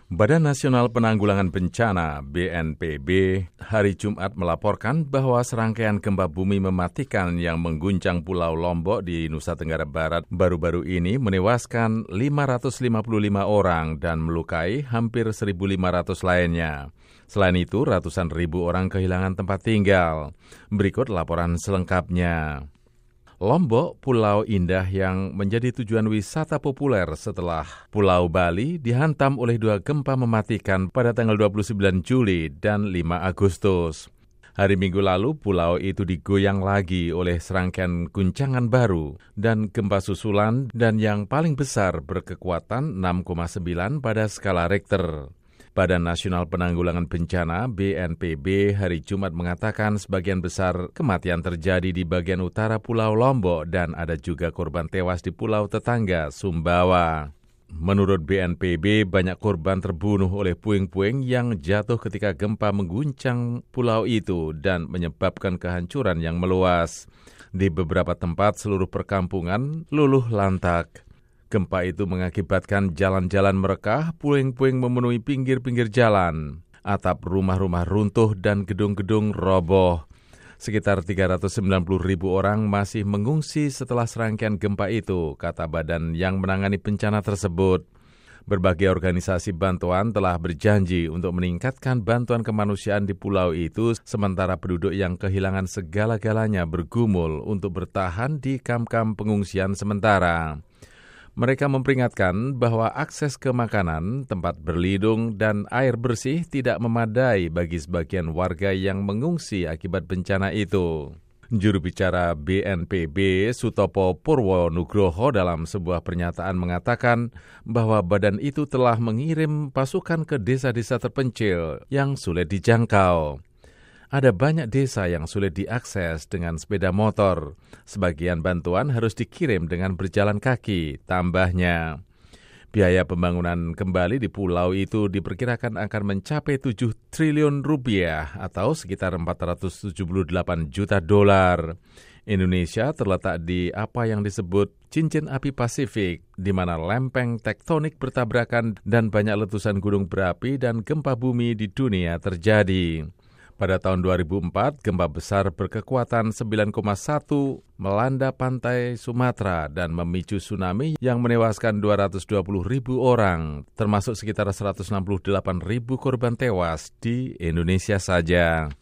Badan Nasional Penanggulangan Bencana (BNPB) hari Jumat melaporkan bahwa serangkaian gempa bumi mematikan yang mengguncang Pulau Lombok di Nusa Tenggara Barat baru-baru ini menewaskan 555 orang dan melukai hampir 1.500 lainnya. Selain itu, ratusan ribu orang kehilangan tempat tinggal. Berikut laporan selengkapnya. Lombok, pulau indah yang menjadi tujuan wisata populer setelah Pulau Bali dihantam oleh dua gempa mematikan pada tanggal 29 Juli dan 5 Agustus. Hari Minggu lalu, pulau itu digoyang lagi oleh serangkaian guncangan baru dan gempa susulan dan yang paling besar berkekuatan 6,9 pada skala Richter. Badan Nasional Penanggulangan Bencana (BNPB) hari Jumat mengatakan sebagian besar kematian terjadi di bagian utara Pulau Lombok dan ada juga korban tewas di pulau tetangga Sumbawa. Menurut BNPB, banyak korban terbunuh oleh puing-puing yang jatuh ketika gempa mengguncang pulau itu dan menyebabkan kehancuran yang meluas. Di beberapa tempat seluruh perkampungan luluh lantak. Gempa itu mengakibatkan jalan-jalan merekah, puing-puing memenuhi pinggir-pinggir jalan. Atap rumah-rumah runtuh dan gedung-gedung roboh. Sekitar 390.000 orang masih mengungsi setelah serangkaian gempa itu, kata badan yang menangani bencana tersebut. Berbagai organisasi bantuan telah berjanji untuk meningkatkan bantuan kemanusiaan di pulau itu, sementara penduduk yang kehilangan segala-galanya bergumul untuk bertahan di kamp-kamp pengungsian sementara. Mereka memperingatkan bahwa akses ke makanan, tempat berlindung, dan air bersih tidak memadai bagi sebagian warga yang mengungsi akibat bencana itu. Juru bicara BNPB, Sutopo Purwonugroho dalam sebuah pernyataan mengatakan bahwa badan itu telah mengirim pasukan ke desa-desa terpencil yang sulit dijangkau. Ada banyak desa yang sulit diakses dengan sepeda motor. Sebagian bantuan harus dikirim dengan berjalan kaki, tambahnya. Biaya pembangunan kembali di pulau itu diperkirakan akan mencapai 7 triliun rupiah atau sekitar 478 juta dolar. Indonesia terletak di apa yang disebut cincin api Pasifik, di mana lempeng tektonik bertabrakan dan banyak letusan gunung berapi dan gempa bumi di dunia terjadi. Pada tahun 2004, gempa besar berkekuatan 9,1 melanda pantai Sumatera dan memicu tsunami yang menewaskan 220.000 orang, termasuk sekitar 168.000 korban tewas di Indonesia saja.